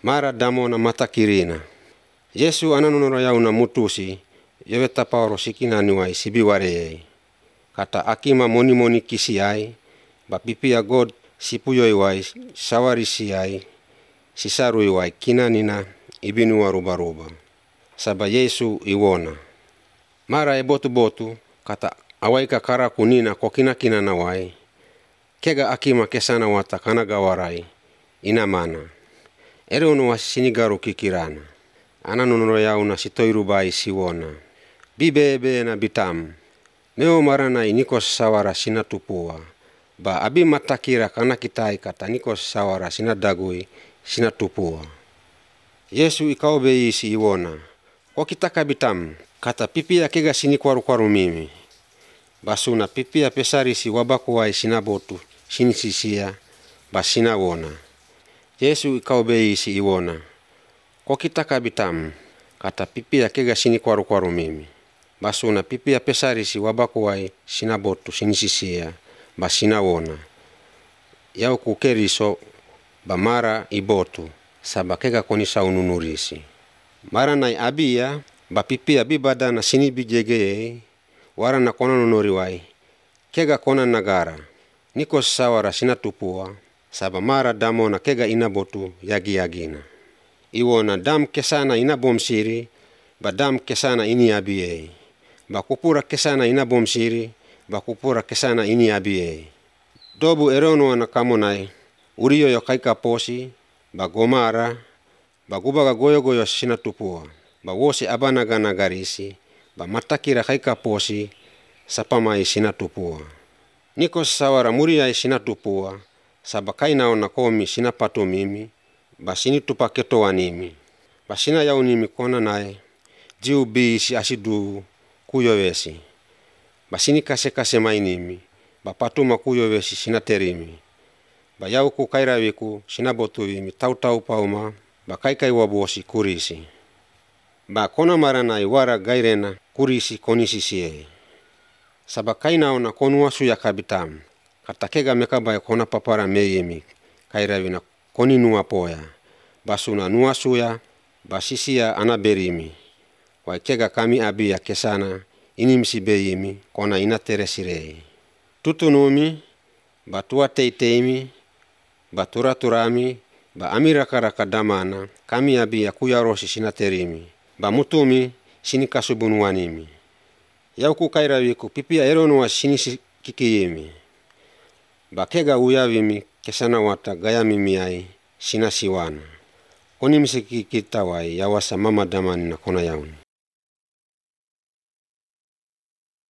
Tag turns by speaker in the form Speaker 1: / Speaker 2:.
Speaker 1: Mara damona matakirina. Yesu ananunoro yauna mutusi, yoveta paoro sikinaniwai sibiwareyei. Kata akima moni kisiai, ba pipia God sipuyoiwai sawarisiai, sisaruiwai kinanina ibinua ruba. Saba Yesu iwona. Mara botu, kata awaika karaku nina kokina nawai. Kega akima kesana wata kanagawarai, inamana. Ereono wa sinigaru kikirana. Ananunoro yauna sitoirubai siwona. Bibebe na bitam. Meo maranai nikos sawara sinatupua. Ba abi matakira kanakitai kata nikos sawara sinadagui sinatupua. Yesu ikaube isi iwona. Kokitaka bitam. Kata pipia kega sinikwaru mimi. Basuna pipia pesarisi wabakuwai sinabotu sinisisia basinawona. Yesu ikaube isi iwona. Kokitaka bitam. Kata pipia kega sinikwaru mimi. Basuna pipia pesarisi wabakuwai sinabotu sinisisia basinawona. Yau kukeriso bamara ibotu saba kega konisa ununurisi. Mara nai abia ba pipia bibada na sinibijegei wara na kona nunuriwai. Kega kona nagara. Nikos sawara sinatupua saba mara damona kega inabotu yagina. Iwona dam kesana inabomsiri ba dam kesana ini abiei. Ba kupura kesana inabomsiri ba kupura kesana ini abiei. Dobu erono na kamonai uriyo yokaika posi ba gomara ba gubaga goyo sinatupua. Ba wosi abanaga nagarisi ba matakira kaika posi sapamai sinatupua. Nikos sawara muriai sinatupua saba kainao na komi sinapato mimi ba sinitupa ketoanimi. Ba sina yaunimi kona nae jiu bisi asidu kuyowesi. Ba sini kase mainimi ba patuma kuyowesi sinaterimi. Ba yauku kairawiku sinabotuimi tau pauma ba kaikai wabosi kurisi. Ba kona maranai wara gairena kurisi konisisie. Saba kainao na konuasu yakabitam. Kata kega mekabai kona papara meimi kairawina koninua poya. Basuna nuasuya basisia anaberimi. Wai kega kami abia kesana inimsi beimi kona inateresirei. Tutunumi batua teiteimi baturaturami ba amirakaraka damana kami abia kuyarosi sinaterimi. Ba mutumi sinikasubunuanimi. Yauku kairawiku pipia eronua sinisi kikiyimi. Ba kega uyawimi kesana wata gayamimiai sinasiwana. Konimisi kikitawai yawasa mama damani na kona yauni.